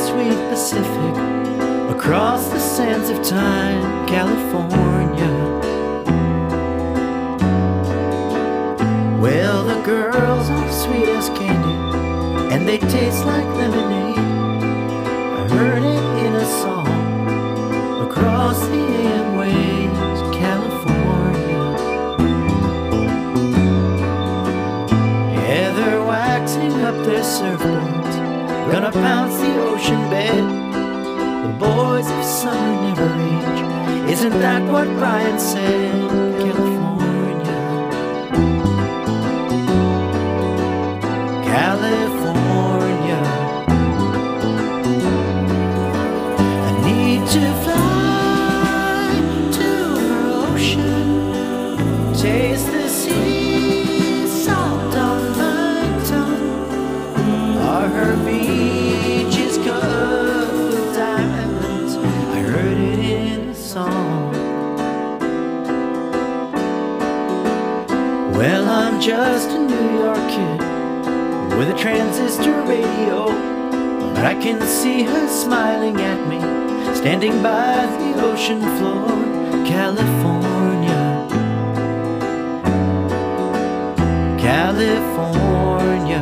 sweet Pacific, across the sands of time, California. Well, the girls are sweet as candy, and they taste like lemonade. I heard it in a song across the AM waves, California. Yeah, they're waxing up their surfboards, gonna bounce the ocean bed. The boys of summer never age. Isn't that what Brian said? California, California. I need to fly to her ocean, taste the sea salt on my tongue. Are her beaches covered with diamonds? I heard it in the song. Well, I'm just a New York kid with a transistor radio, but I can see her smiling at me, standing by the ocean floor, California, California.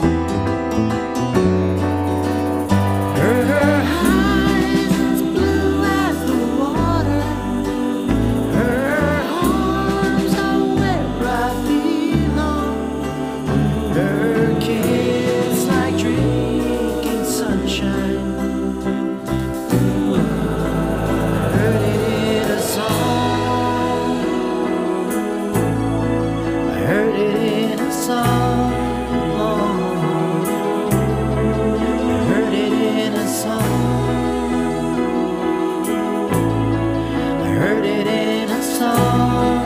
Her eyes as blue as the water, her arms are where I belong, her kiss like drinking sunshine. I heard it in a song. I heard it in a song. I heard it in a song. I heard it in a song.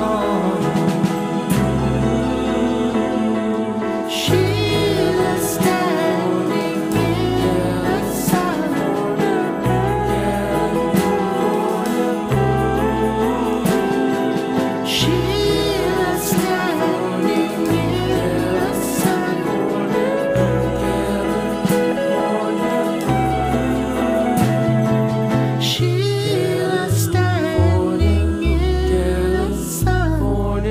She was standing in the sun. She was standing in the sun. She was standing in the sun.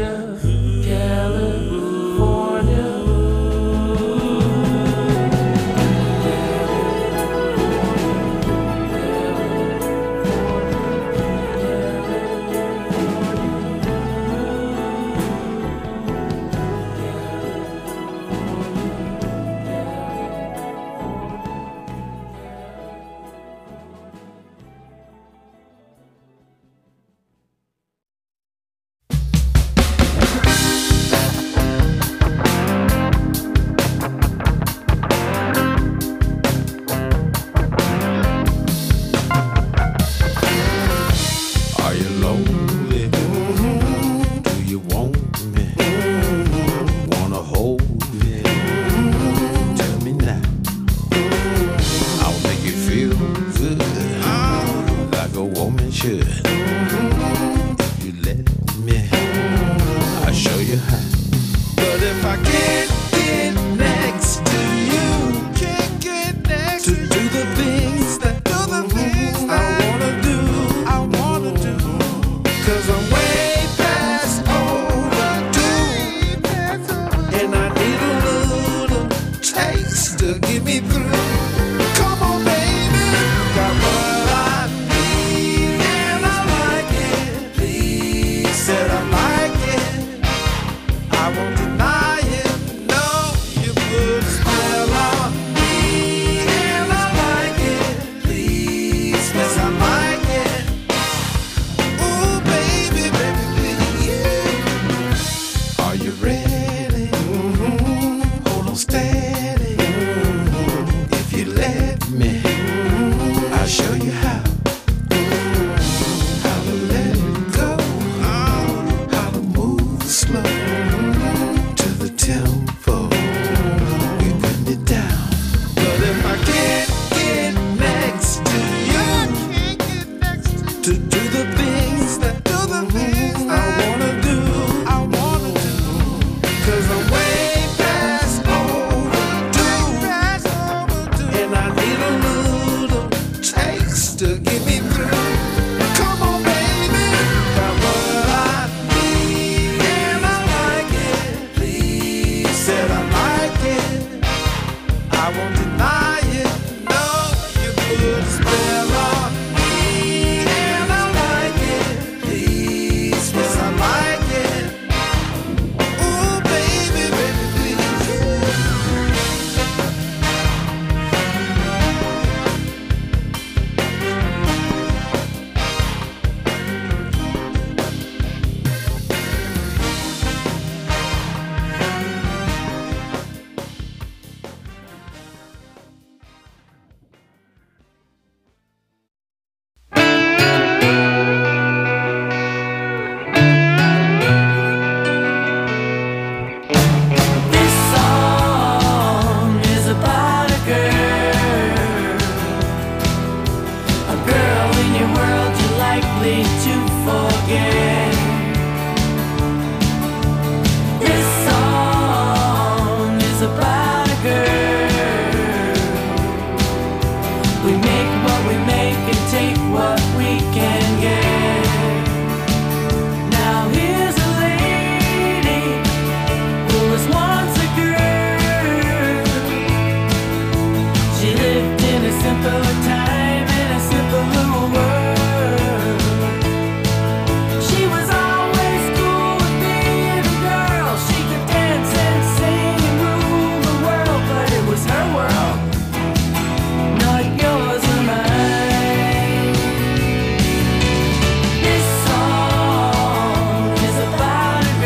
Are you lonely? Do you want me? Wanna hold me? Tell me now. I'll make you feel good, like a woman should. If you let me, I'll show you how. But if I can't get next to you, to do the things that I wanna do, 'cause I'm way past overdue, and I need a little taste to get me through. Come on, baby, got what I need, and I like it. Please, said I like it. I won't deny it. No, you put a spell on me, and I like it. Please, yes, I like it. Ooh, baby, baby, please. Are you ready? Hold on steady. If you let me, I'll show you how. How to let it go. How to move slow to the tempo. We put it down. But if I can't get next to you, to do the things that I wanna do, 'cause I'm way past overdue, and I need a little simpler time in a simple little world. She was always cool with being a girl. She could dance and sing and rule the world, but it was her world, not yours or mine. This song is about a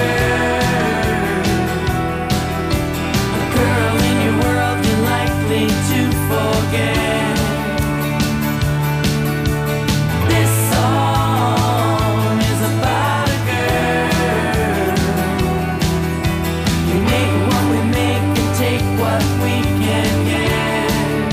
girl in your world you're likely to forget. This song is about a girl. We make what we make and take what we can get.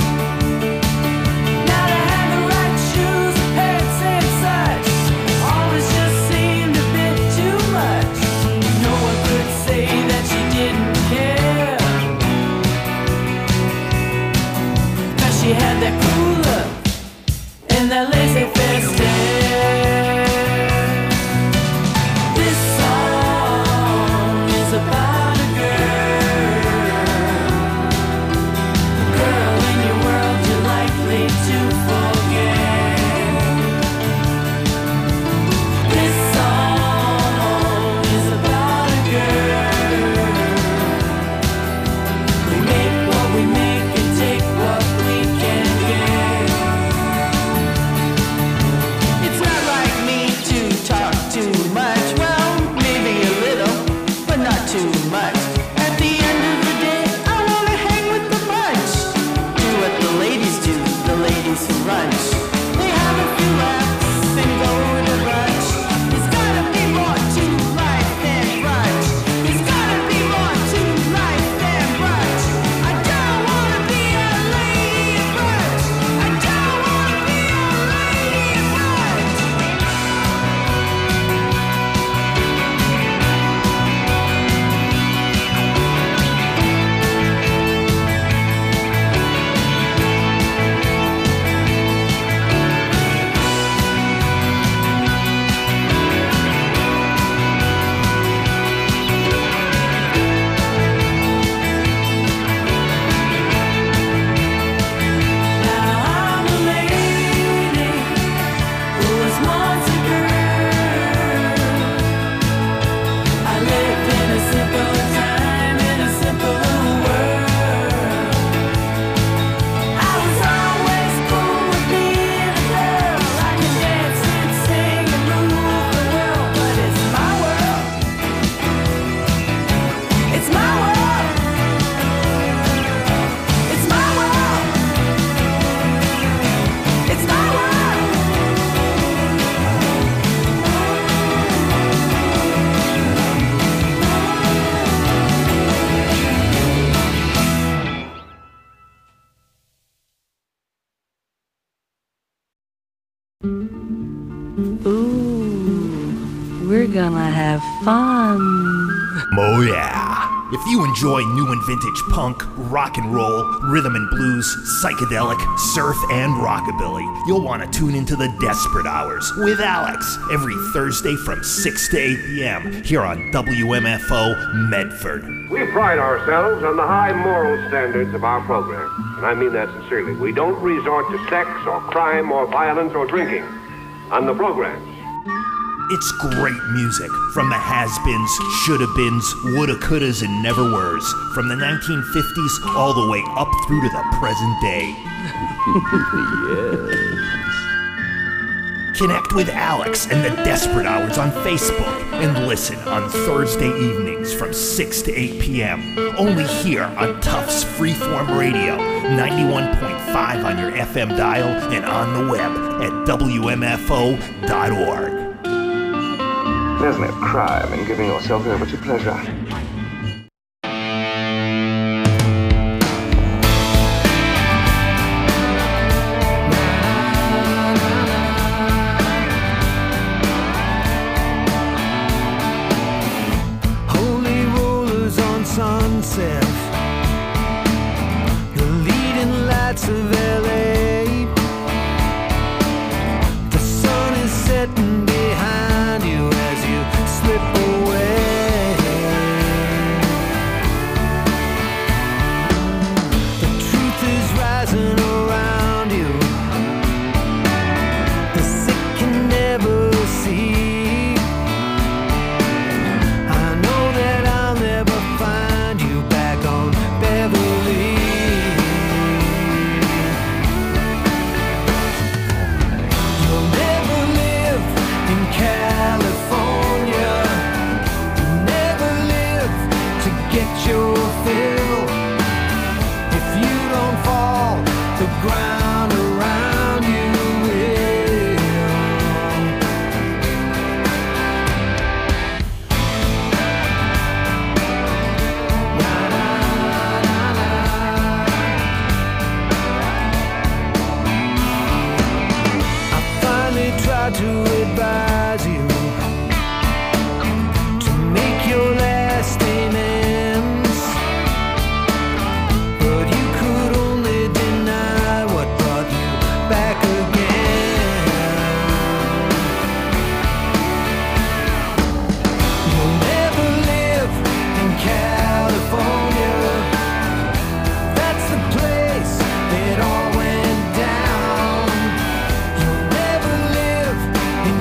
Now to have the right shoes, pants and such, always just seemed a bit too much. No one could say that she didn't care, 'cause she had that cool look and that laissez-faire stare. This song is about a girl in your world you're likely to forget. This song is about a girl. We make what we make and take what we can get. It's not like me to talk too much. Well, maybe a little, but not too much. At the end of the day, I wanna hang with the bunch. Do what the ladies do, the ladies who lunch. They have a few laughs and go to brunch. There's gotta be more to life than brunch. There's gotta be more to life than brunch. I don't wanna be a lady at brunch. I don't wanna be a lady at brunch. Now I'm a lady who was once a girl. I lived in a simple time in a simple world. I was always cool with being a girl. I can dance and sing and rule the world, but it's my world. It's my world. It's my world. It's my world. Ooh, we're gonna have fun. Oh yeah. If you enjoy new and vintage punk, rock and roll, rhythm and blues, psychedelic, surf, and rockabilly, you'll want to tune into the Desperate Hours with Alex every Thursday from 6 to 8 p.m. here on WMFO Medford. We pride ourselves on the high moral standards of our program, and I mean that sincerely. We don't resort to sex or crime or violence or drinking on the programs. It's great music from the has-beens, shoulda-beens, woulda, couldas, and never-weres, from the 1950s all the way up through to the present day. Connect with Alex and the Desperate Hours on Facebook and listen on Thursday evenings from 6 to 8 p.m. Only here on Tufts Freeform Radio, 91.5 on your FM dial and on the web at WMFO.org. There's no crime in giving yourself over to pleasure. Holy rollers on Sunset, the leading lights of LA. The sun is setting behind you as you slip away. to advise you to make your last amends, but you could only deny what brought you back again. You'll never live in California. That's the place it all went down. You'll never live in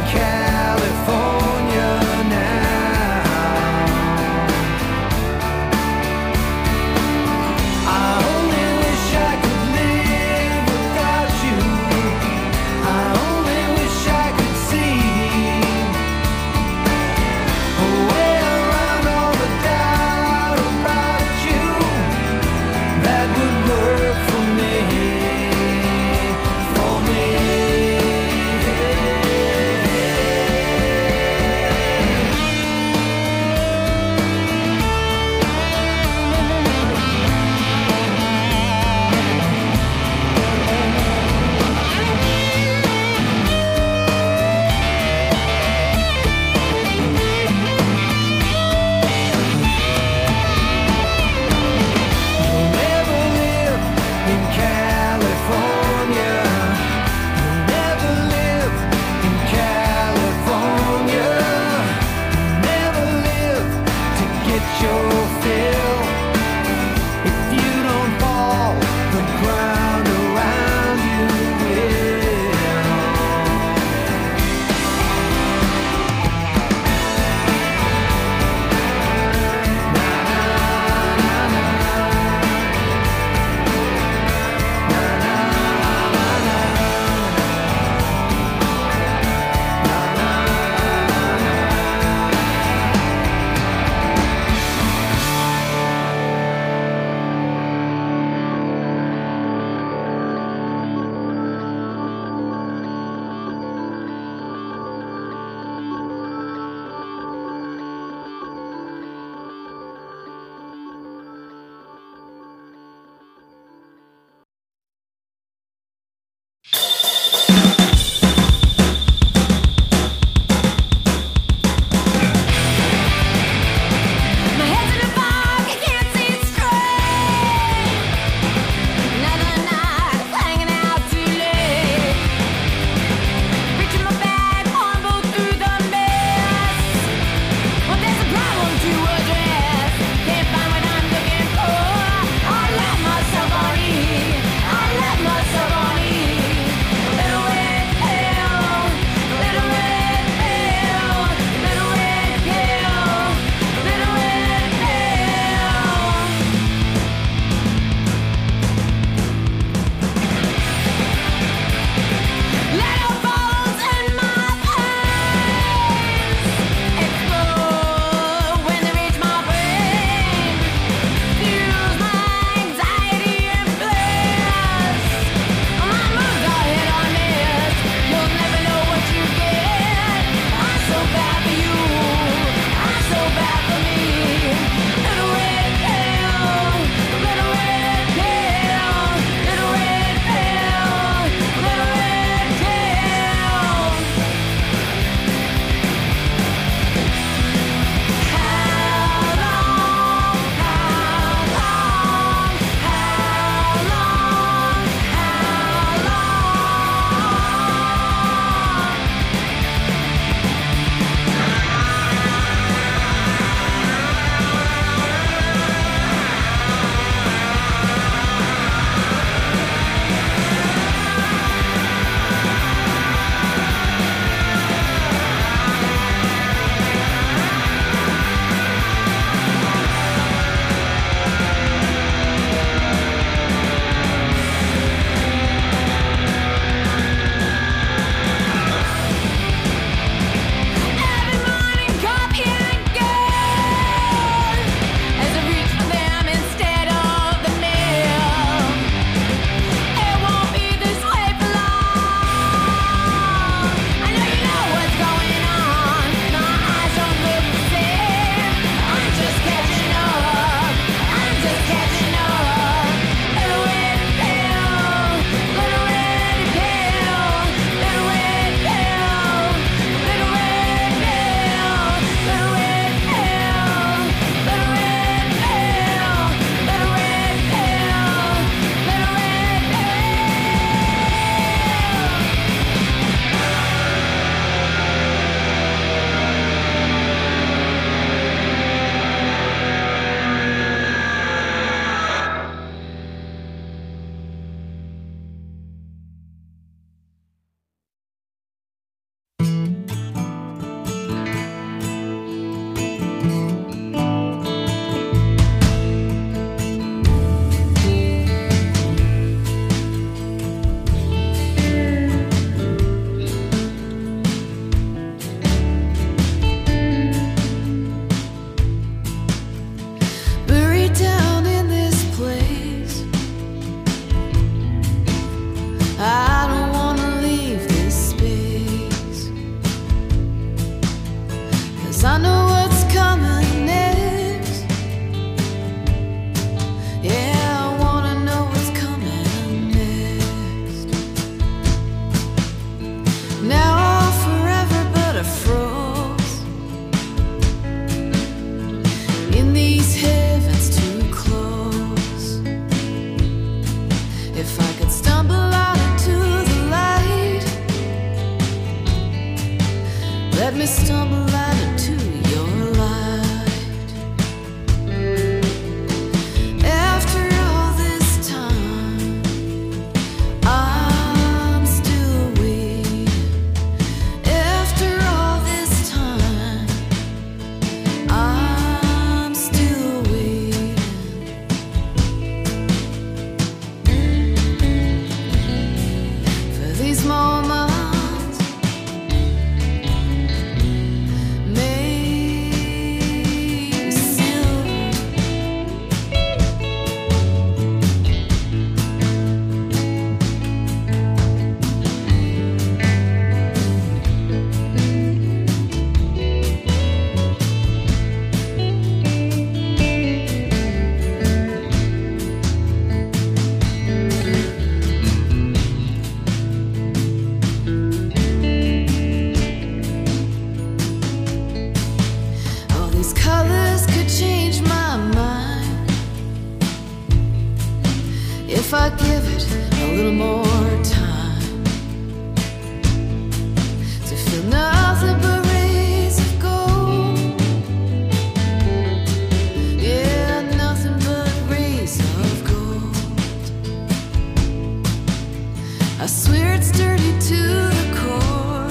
it's dirty to the core.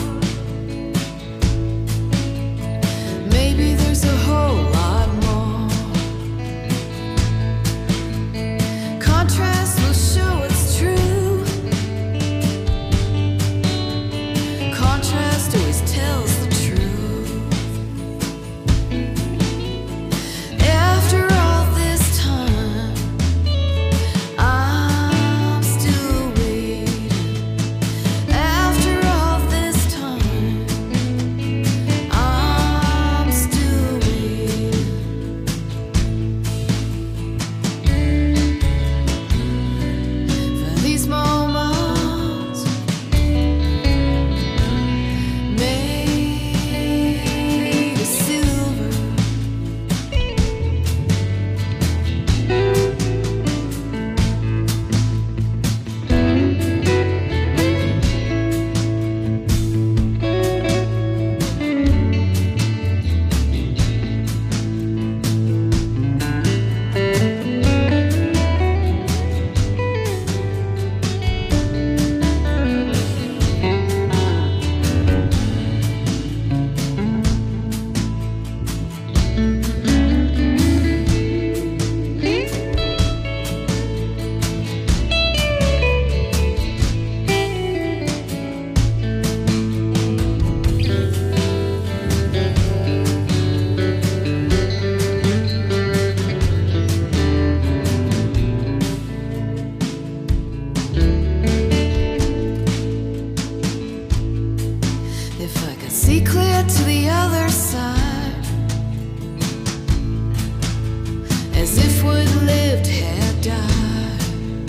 Maybe there's a whole lot more. Contrast will show it's true. Contrast always tells the truth. After all this time, I'm still waiting. After all this time, I'm still waiting. For these moments made of silver. If I could see clear to the other side, as if what lived had died,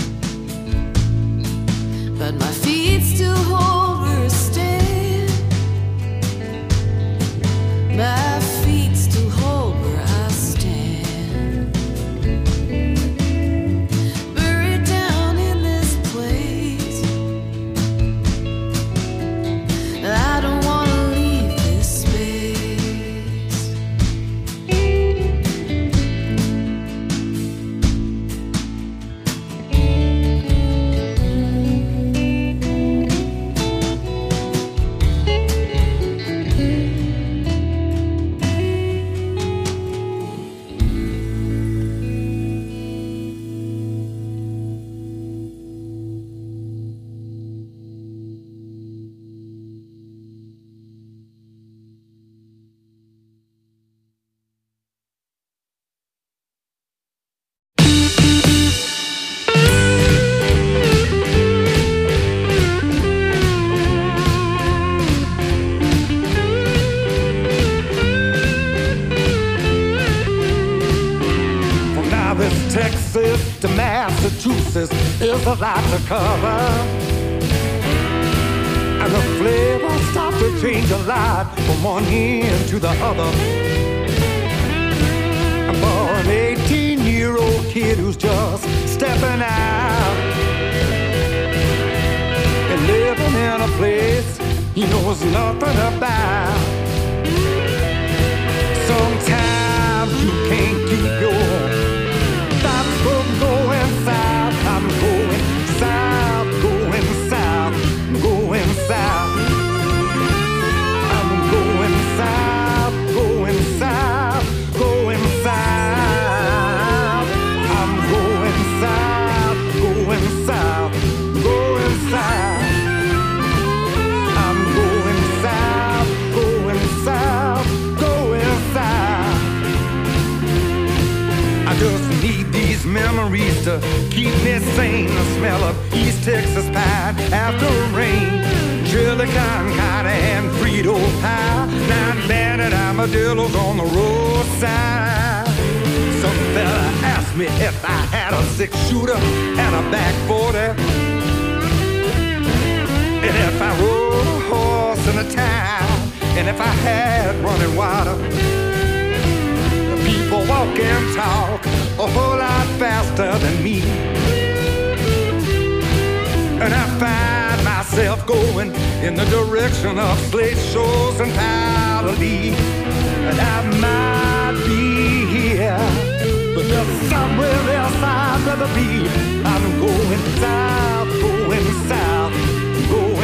but my feet still hold where I stand. My feet still hold where I stand. Buried down in this place, I don't wanna leave this space. From now this Texas to Massachusetts is a lot to cover. And the flavors start to change a lot from one end to the other. And for an 18-year-old kid who's just stepping out and living in a place he knows nothing about, sometimes you can't keep your thoughts from going south. I'm going south, going south, going south. I'm going south, going south, going south. I'm going south, going south, going south. I'm going south, going south, going south. I just need these memories to keep me sane. The smell of East Texas pie after rain, chili con carne and Frito pie, 9-banded armadillos on the roadside. Some fella asked me if I had a 6-shooter and a back 40, and if I rode a horse in a town, and if I had running water. People walk and talk a whole lot faster than me, and I find myself going in the direction of slate shows and powder leaf. And I might be here, but there's somewhere else I'd rather be. I'm going south, going south, going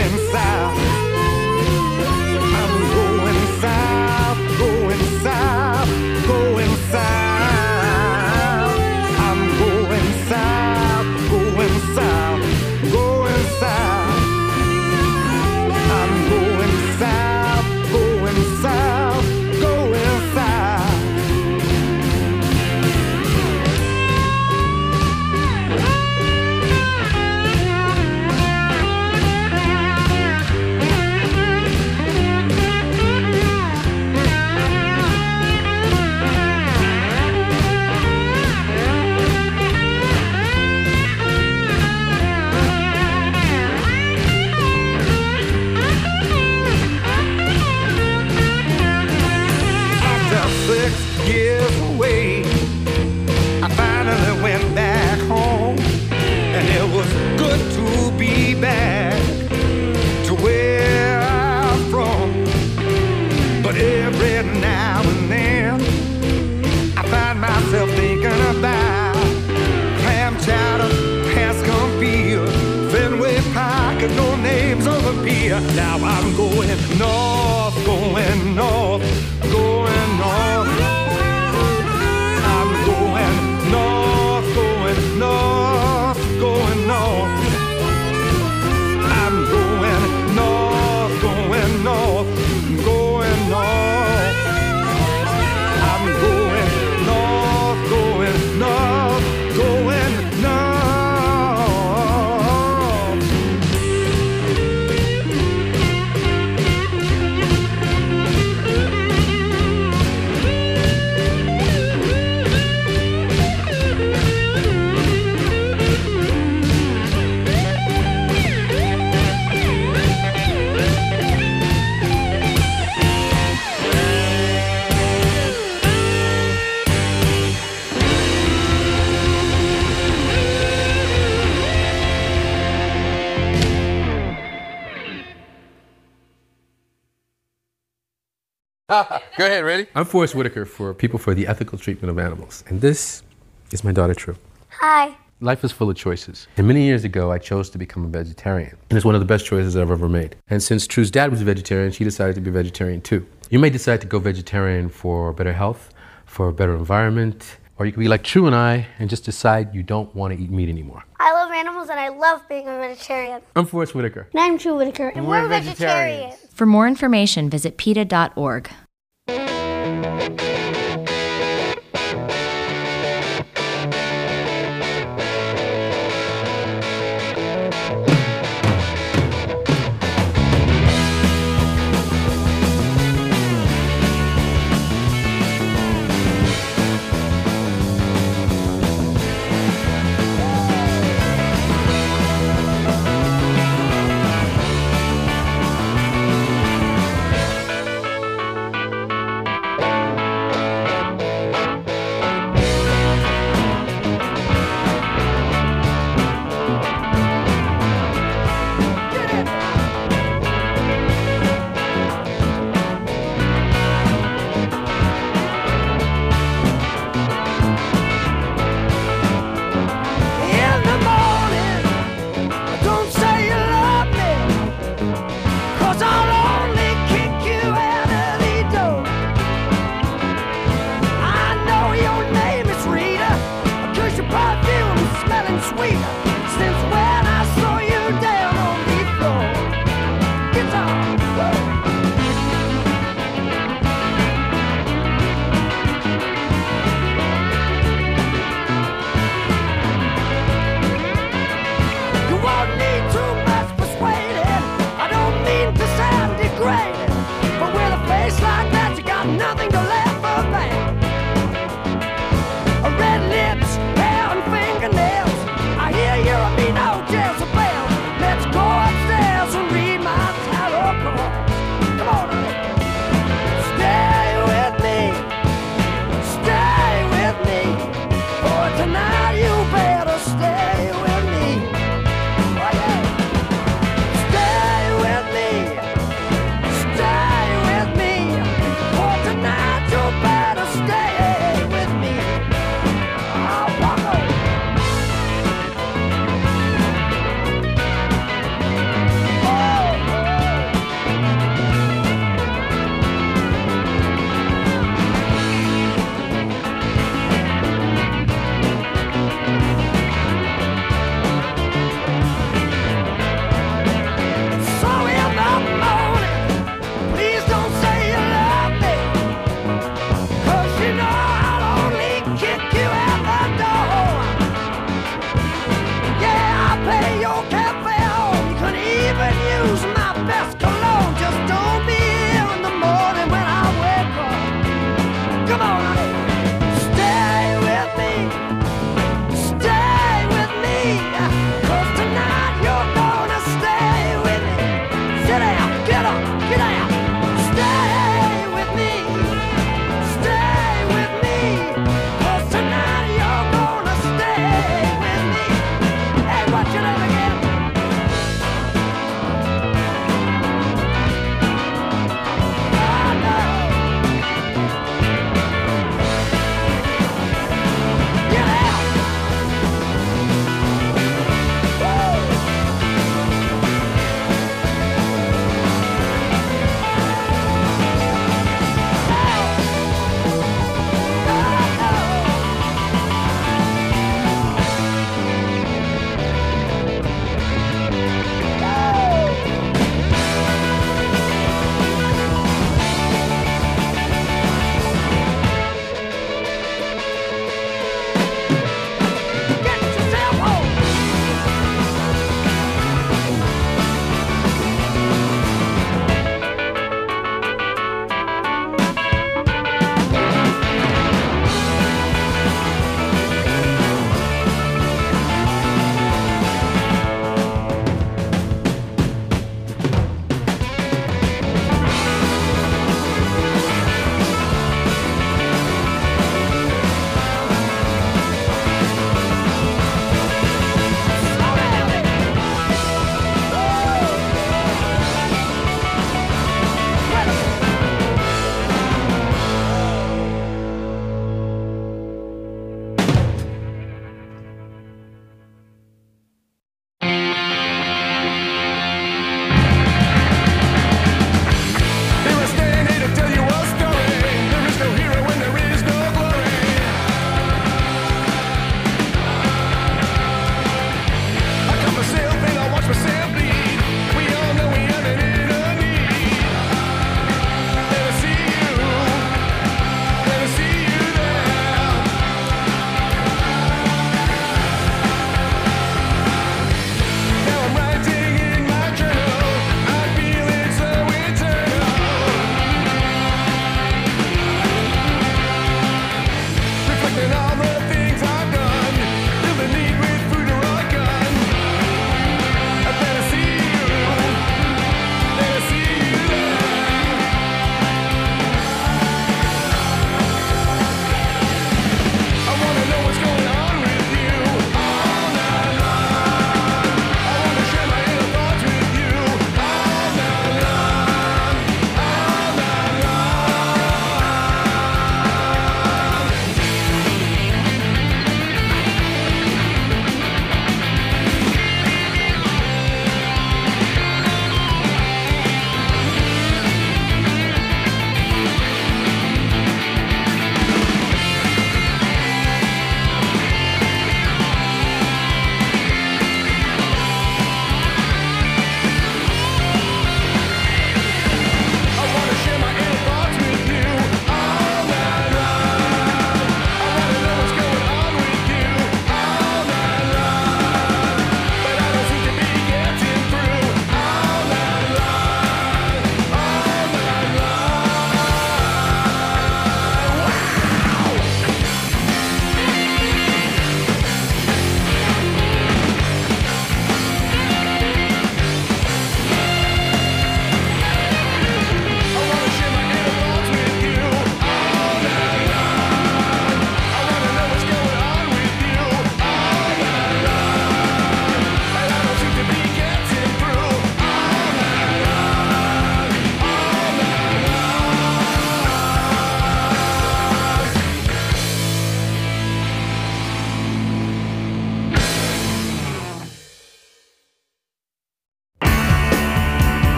Now I'm going north, going north, going north. I'm going north, going north, going north. I'm going north, going north, going north. I'm going north, going north, going north. Go ahead, ready? I'm Forrest Whitaker for People for the Ethical Treatment of Animals. And this is my daughter, True. Hi. Life is full of choices. And many years ago, I chose to become a vegetarian. And it's one of the best choices I've ever made. And since True's dad was a vegetarian, she decided to be a vegetarian too. You may decide to go vegetarian for better health, for a better environment, or you could be like True and I and just decide you don't want to eat meat anymore. I love animals and I love being a vegetarian. I'm Forrest Whitaker. And I'm True Whitaker. And we're vegetarians. For more information, visit PETA.org.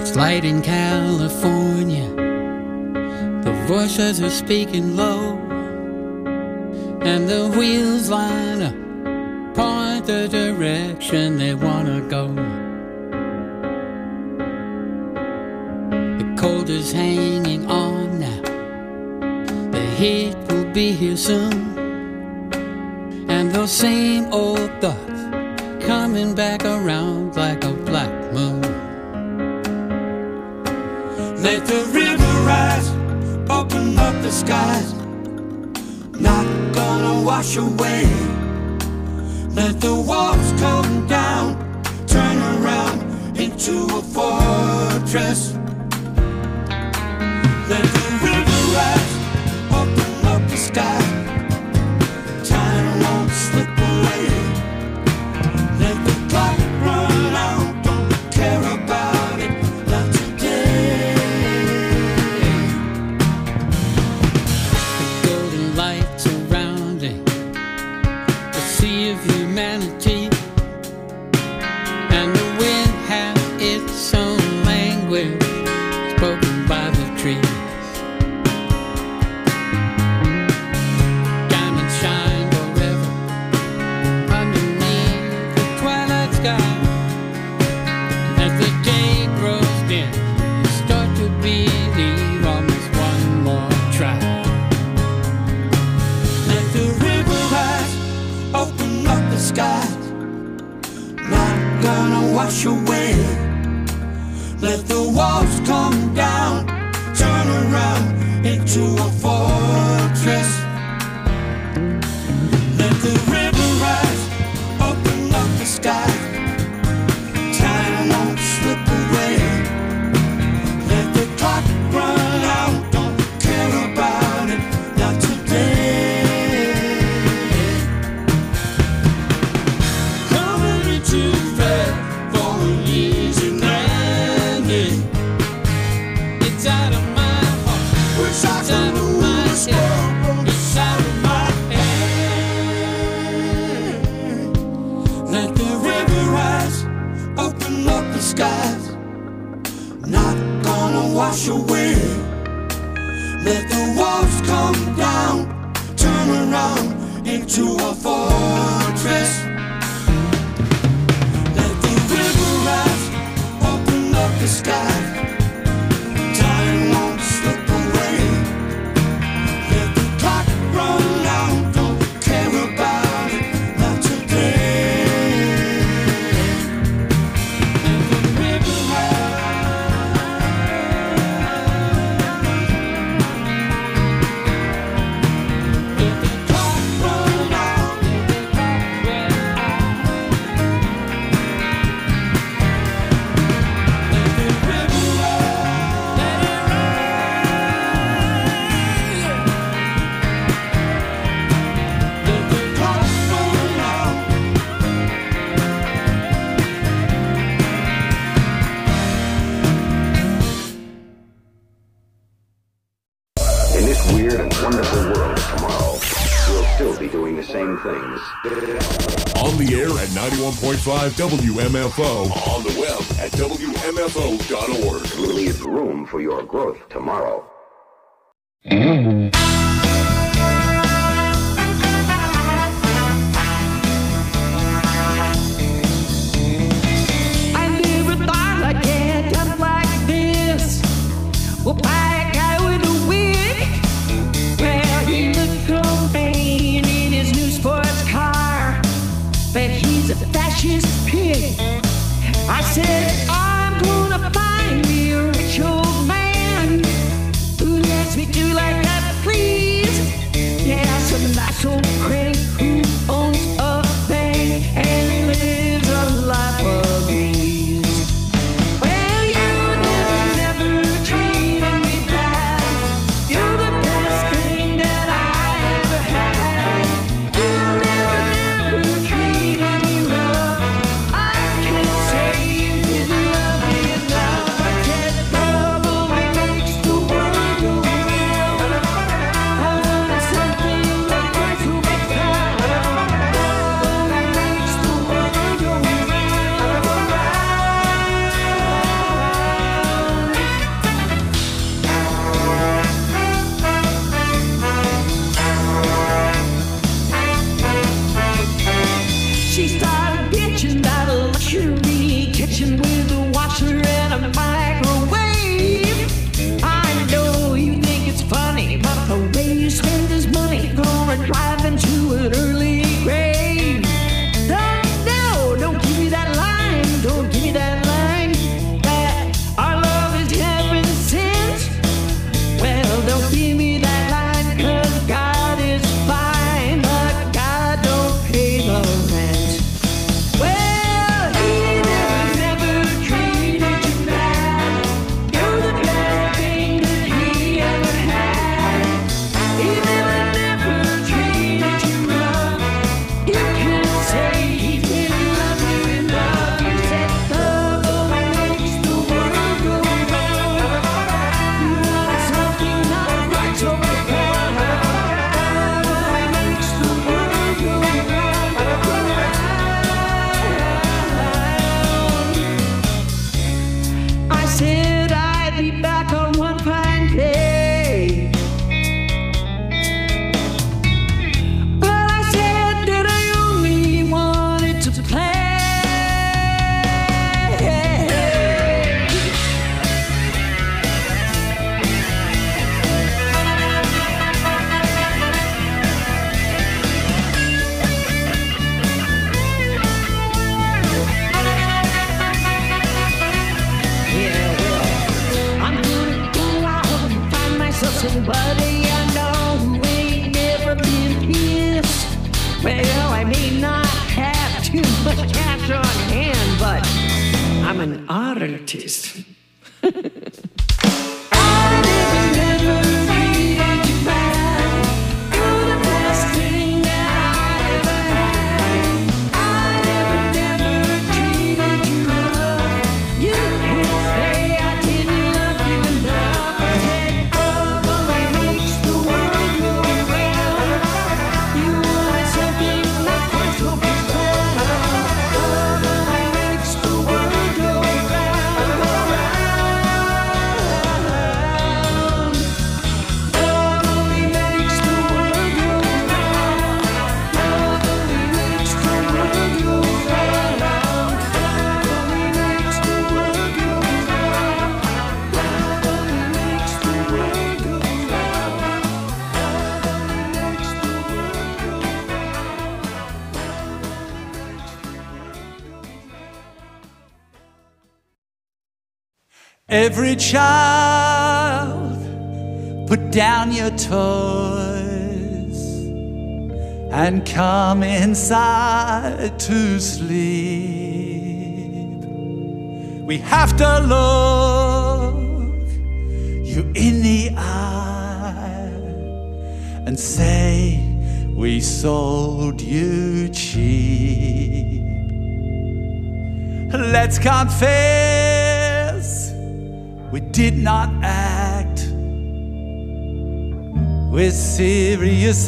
It's light in California. The voices are speaking low, and the wheels line up, point the direction they wanna go. The cold is hanging on now. The heat will be here soon, and those same old thoughts coming back around like a black moon. Let the river rise, open up the skies, not gonna wash away. Let the walls come down, turn around into a fortress. Let the river rise, open up the sky, time won't slip away. Let the clock run out, don't care about it, not today. The golden light surrounding the sea of humanity, and the wind has its own language spoken by the trees. Diamonds shine forever underneath the twilight sky. As the day grows dim, you start to believe almost one more try. Let the river rise, open up the skies, not gonna wash away. Let the walls come down, turn around into a fortress. Let the river rise, open up the sky, time won't slip away. Let the clock run out, don't care about it, not today. Coming into bed for an easy landing. It's out of my heart, it's out of my head, it's out of my head. Let the river rise, open up the skies, not gonna wash away. Let the walls come down, turn around into a fortress. Let the river rise, open up the sky, time won't slip away. Let the clock run out, don't care about it, not today. Let the river let the clock run out. Let the river let it let the clock run out. In this weird and wonderful world of tomorrow, we'll still be doing the same things. On the air at 91.5 WMFO. On the web at WMFO.org. Leave room for your growth tomorrow. I never thought I'd get up like this. Well, by a guy with a wig. Well, he looked so vain in his new sports car, but he's a fascist pig. I said, I'm gonna find me a rich old man who lets me do like I please. be back on one fine day. But I said that I only wanted to play. Somebody I know who ain't never been pissed. Well, I may not have too much cash on hand, but I'm an artist. I never treated you bad. You're the best thing that I ever had. I never treated you rough. You would say I didn't love you enough. I said, makes the world go round. You want something that makes the world go round. Makes the world go round, go round. Love only makes the world go round. Love only makes the world go round. Love only makes the world go round. Love only makes the world go round. Every child, put down your toys and come inside to sleep. We have to look you in the eye and say we sold you cheap. Let's confess we did not act with serious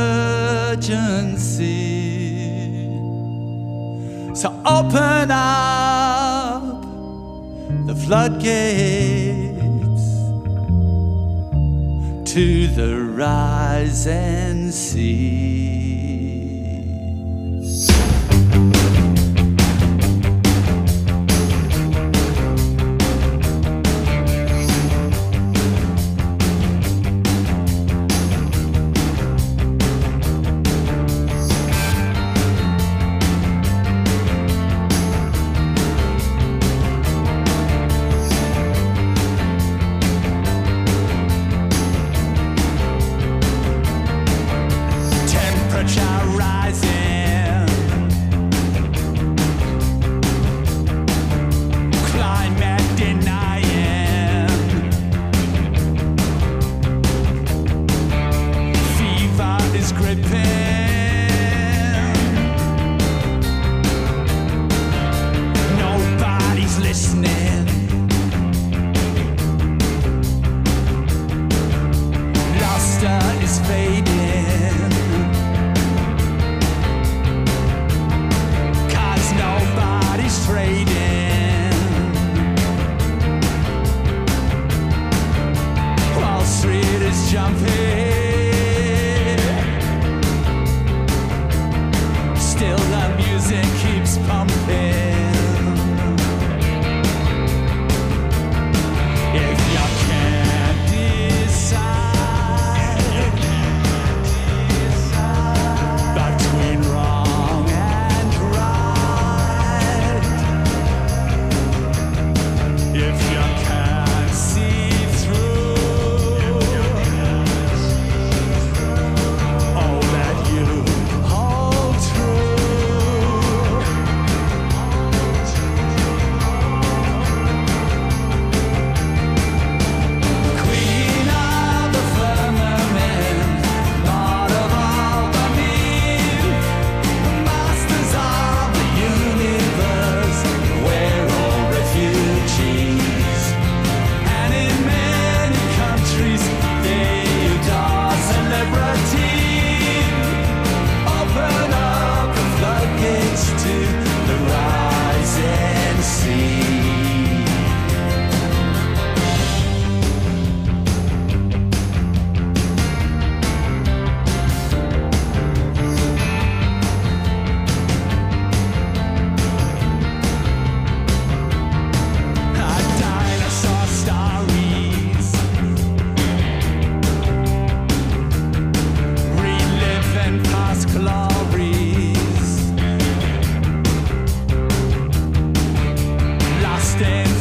urgency. So open up the floodgates to the rising sea.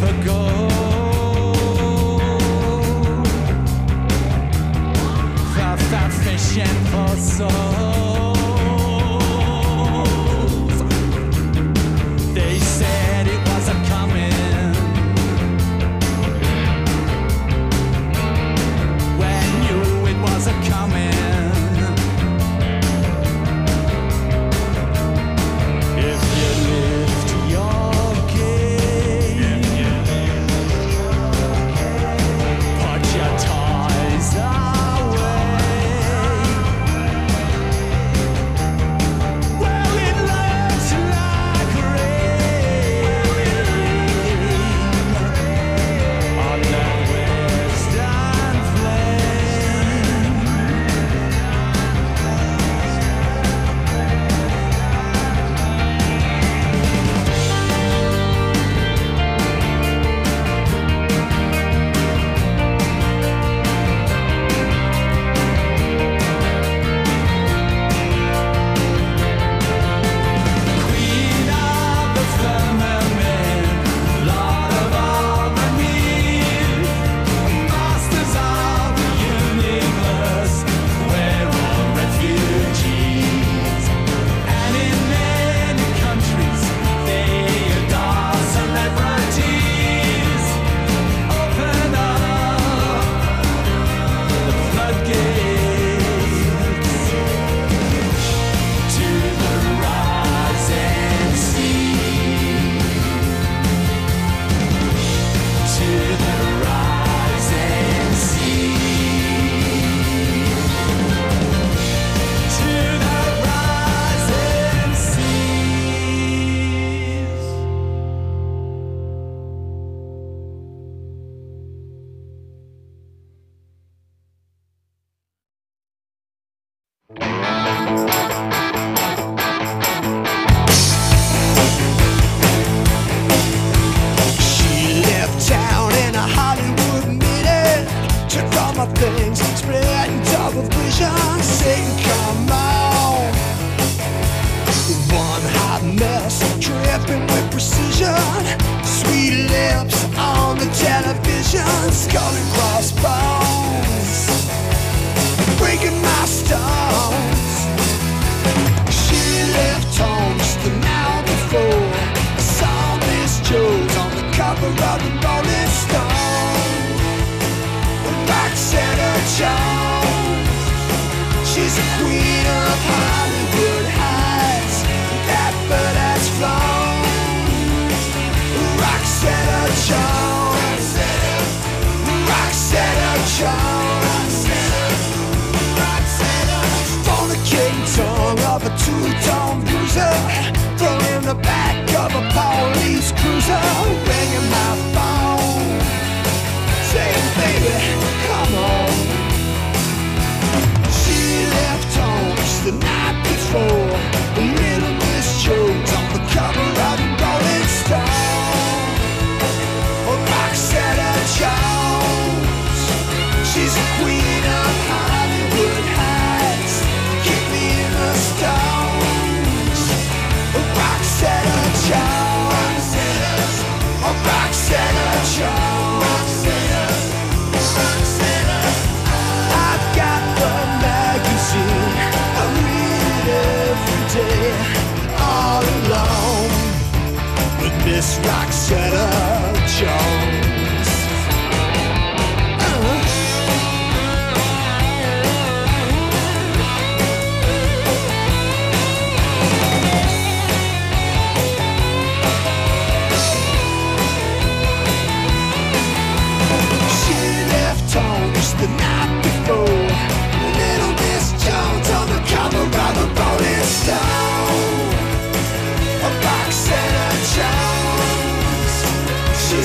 for gold. For fishing for souls. They said it wasn't coming. When you it wasn't coming. If you lift your gaze, put your toys away. Well, it looks like rain on that western flame. Queen of the firmament, Lord of all the need, masters of the universe, we're all refugees. And in many countries, they adore celebrities. Open up the floodgates to the rising sea, to the rising sea, to the rising seas. She left town in a Hollywood meeting. Took all my things, spread in double vision, saying, come on. One hot mess, dripping with precision. Sweet lips on the television, skull and crossbones, breaking my stones. She left home just the night before. I saw Miss Jones on the cover of the Rolling Stone. Roxana Jones, she's a queen of Hollywood Heights. That bird has flown. Roxana Jones, Roxana Jones, fornicating tongue of a two-tone bruiser, thrown in the back of a police cruiser, ringing my phone, saying, baby, come on. She left home just the night before. Little Miss Jones on the cover of the Rolling Stone. Roxana Jones, she's a queen of Hollywood Heights. Keep me in the stones. Roxana Jones, Roxana Jones. I've got the magazine, I read it every day, all alone with Miss Roxana Jones. She left home just the night before. Little Miss Jones on the cover of the Rolling Stone. Roxana Jones, she's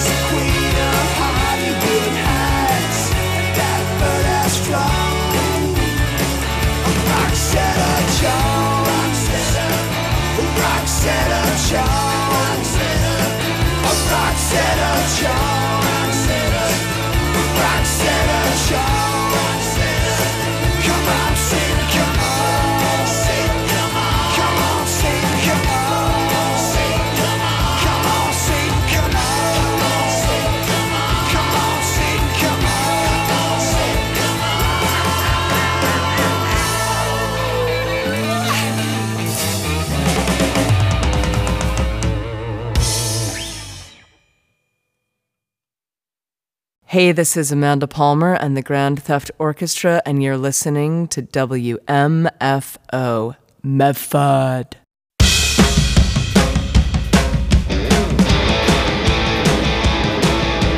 Hey, this is Amanda Palmer and the Grand Theft Orchestra, and you're listening to WMFO Medford.